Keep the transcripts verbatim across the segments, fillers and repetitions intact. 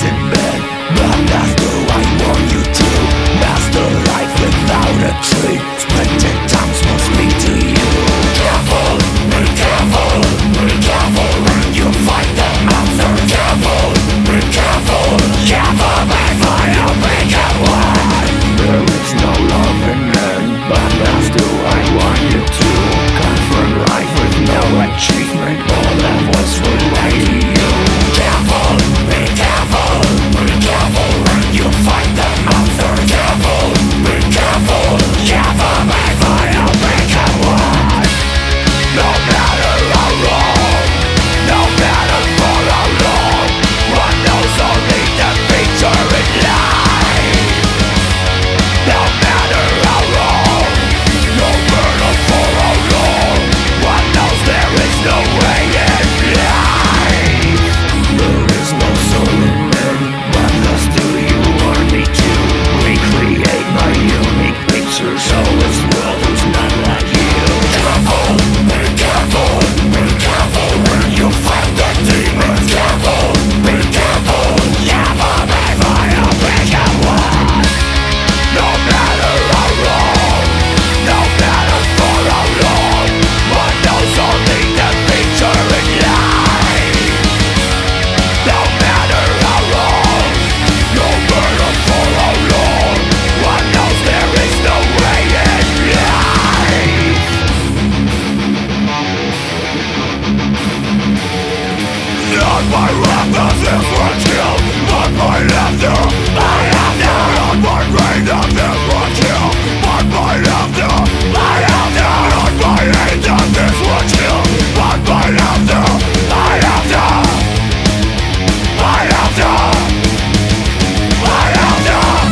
in men, but master, I want you to master life without a tree. Splendid tongues must lead to you. Careful, be careful, be careful when you fight the monster. Careful, be careful, careful before you become one. There is no love in men, but master, I want you to confront life with no achievement. All that was related to you. Careful, be careful, be careful when you fight the monster. Careful, be careful, careful before you become one. No matter how long, no matter for how long, one knows only the future in life. No matter how long, no matter for how long, one knows there is no way in life. There is no soul in men, but thus do you want me to recreate my unique picture, so this world is not like you. Careful, be careful, be careful when you fight the demons. Careful, be careful, careful before you become one. No matter how long, no matter for how long, one knows only the future in life. No matter how long, no matter for how long, one knows there is no way in life. Not my weapons if we're killed, not my laughter, I have none. Not my brain of this will kill, but my laughter, I have none. Not my hate of this will kill, but my laughter, I have none. I have none. I have none.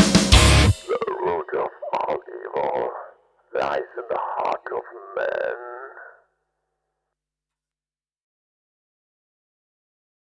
Lies in the heart of man.